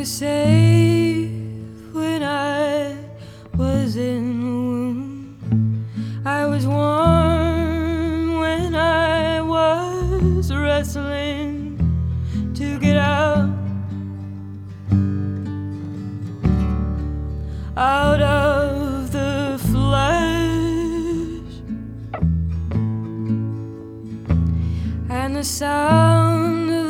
was safe when I was in the womb. I was warm when I was wrestling to get out of the flesh, and the sound of